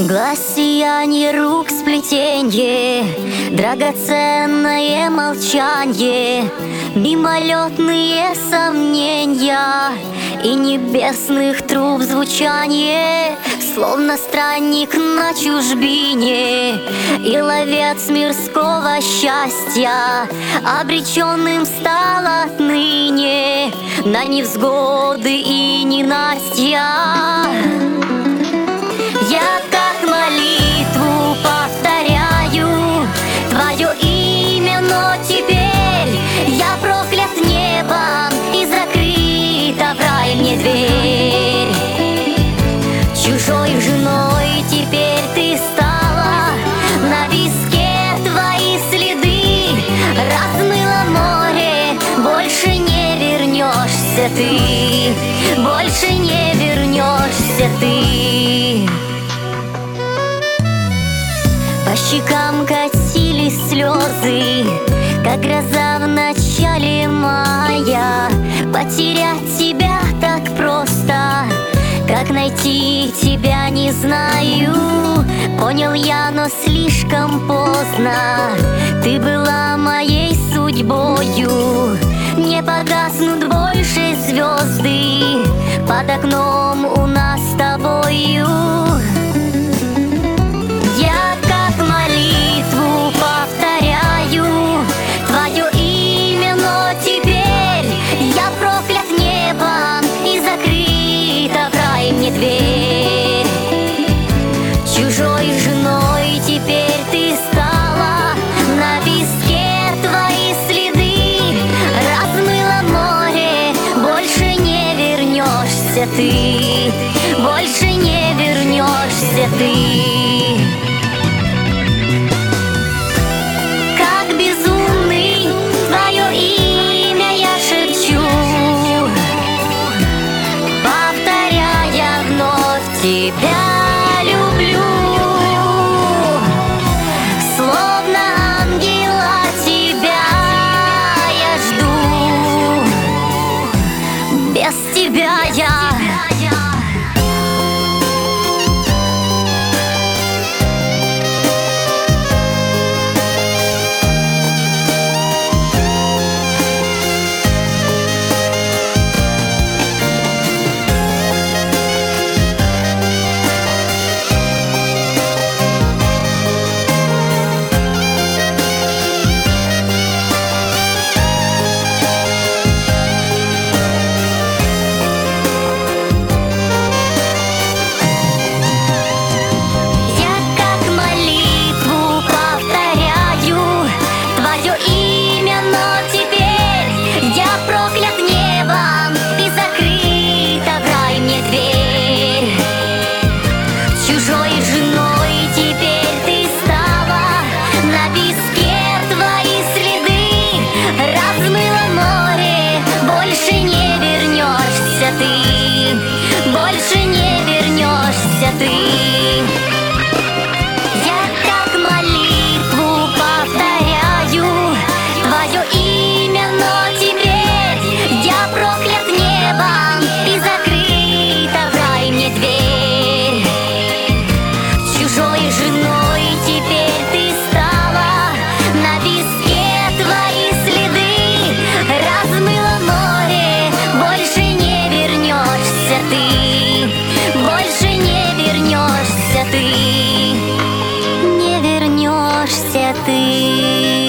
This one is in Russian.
Глаз сиянье, рук сплетенье, драгоценное молчанье, мимолетные сомнения и небесных труб звучанье. Словно странник на чужбине и ловец мирского счастья, обреченным стал отныне на невзгоды и ненастья. Я как молитву повторяю твое имя, но теперь я проклят небом и закрыта в рай мне дверь. Чужой женой теперь ты стала, на виске твои следы размыло море, больше не вернешься ты, больше не вернешься ты. По щекам катились слезы, как гроза в начале мая. Потерять тебя так просто, как найти тебя не знаю. Понял я, но слишком поздно, ты была моей судьбою. Не погаснут больше звезды под окном у нас с тобою. Я как молитву повторяю твое имя, но теперь я проклят небом и закрыта в рай мне дверь. Чужой женой теперь ты стала, на виске твои следы размыло море, больше не вернешься ты, больше не вернешься ты. Как безумный твое имя я шепчу, повторяя вновь тебя люблю. Словно ангела тебя я жду, без тебя я. Больше не вернешься ты. Я как молитву повторяю твое имя, но теперь я проклят небом и закрыта в рай мне дверь. Чужой женой теперь ты стала, на виске твои следы размыло море, больше не вернешься ты, больше не вернешься ты, не вернешься ты.